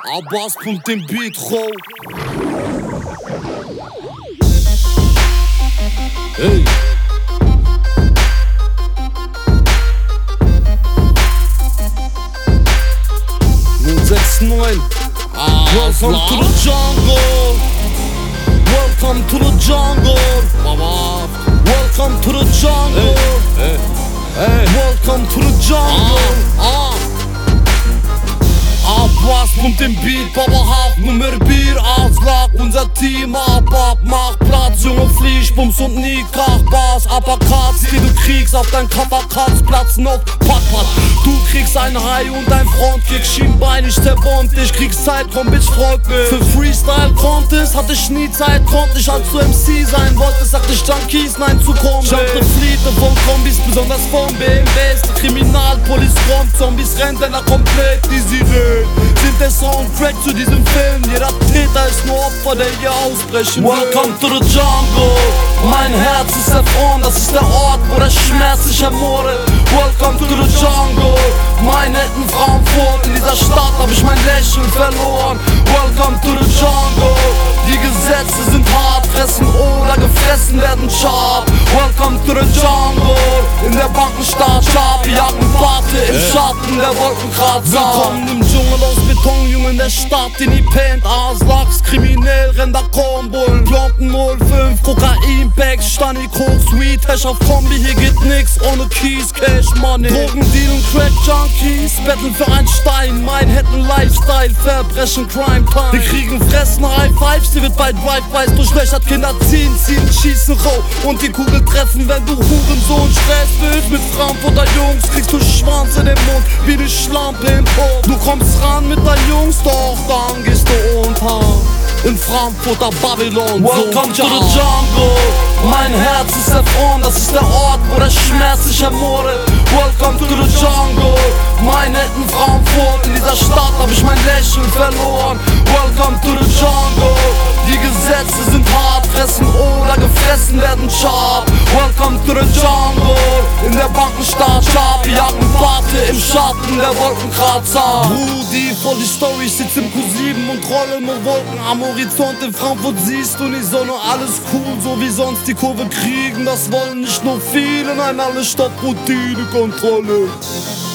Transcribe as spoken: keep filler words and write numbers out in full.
Abbas pumpt den Beat roh. Hey. null sechs neun. Ah, welcome to the jungle. Welcome to the jungle. Mama. Welcome to the jungle. Hey. Hey. Hey. Welcome to the jungle. Ah. Ah. Abbas pumpt den Beat, Baba Haft, Nummer Bier, Auslag, unser Team, ab, ab, mach Platz, Junge, Flieh, Bums und nie Krachbars, Uppercuts, die du kriegst auf dein Covercuts, platzen auf Packpad. Du kriegst ein High und ein Frontkick, schienbeinig zerbombt, ich krieg's Zeit, komm, Bitch, freut mich. Für Freestyle-Contest hatte ich nie Zeit, konnte ich, als du M C sein wolltest, sagte ich Junkies, nein, zu kommen. Jumpte Fliete von Kombis, besonders von B M Ws, die Kriminalpolis kommt, Zombies rennt, denn er komplett die Sirene. Sind der Soundtrack zu diesem Film. Jeder Täter ist nur Opfer, der hier ausbrechen will. Welcome to the jungle. Mein Herz ist erfroren, das ist der Ort, wo der Schmerz sich ermordet. Welcome to the jungle. Meine netten Frankfurt, in dieser Stadt hab ich mein Lächeln verloren. Welcome to the jungle. Die Gesetze sind hart, fressen oder gefressen werden sharp. Welcome to the jungle. In der Bankenstadt sharp, jagen Warte im Schatten der Wolkenkratzer. Willkommen im Dschungel aus Beton, Junge in der Stadt, die nie pennt. Aslaks, kriminell, Ränder, Kornbullen, Klompen null fünf, Kokain, Bags, Stani, Koks, Weed, Hash auf Kombi, hier geht nix ohne Keys, Cash, Money. Drogendeal und Crack Junkies, betteln für ein Stein, Manhattan Lifestyle, Verbrechen, Crime Time. Wir kriegen Fressen, High Fives, die wird bei Drive-Bys durchlöchert, Kinder ziehen, ziehen, schießen, roh und die Kugel treffen, wenn du Hurensohn Stress willst. Mit Frankfurter Jungs kriegst du Schwanz in den Mund, wie die Schlampe im Po. Du kommst ran mit deinen Jungs, doch dann gehst du unter in Frankfurter Babylon. Welcome to the jungle. Mein Herz ist erfroren, das ist der Ort, wo der Schmerz sich ermordet. Welcome to the jungle. Meine netten Frankfurt, in dieser Stadt hab ich mein Lächeln verloren. Welcome to the jungle. Die Gesetze sind hart, fressen oder gefressen werden sharp. Welcome to the jungle. In der Bankenstadt sharp, jagen Warte im Schatten der Wolkenkratzer. Rudi, voll die Story, ich sitz im Q sieben und rolle nur Wolken am Horizont. In Frankfurt siehst du die Sonne, alles cool, so wie sonst die Kurve kriegen. Das wollen nicht nur viele, nein, alle Stopp, Routine, Kontrolle.